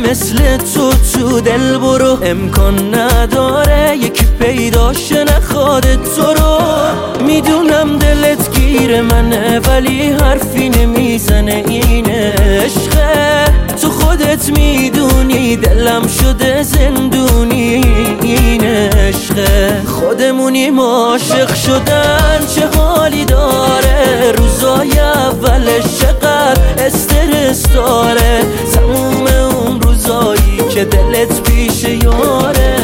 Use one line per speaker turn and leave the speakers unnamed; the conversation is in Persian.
مثل تو دل برو، امکان نداره یکی پیداش نخواد تو رو. میدونم دلت گیر منه ولی حرفی نمیزنه، این عشقه. تو خودت میدونی دلم شده زندونی، این عشقه. خودمونیم عاشق شدن چه حالی داره، روزای اولش چقدر استرس داره، تموم اون روزایی که دلت پیش یاره.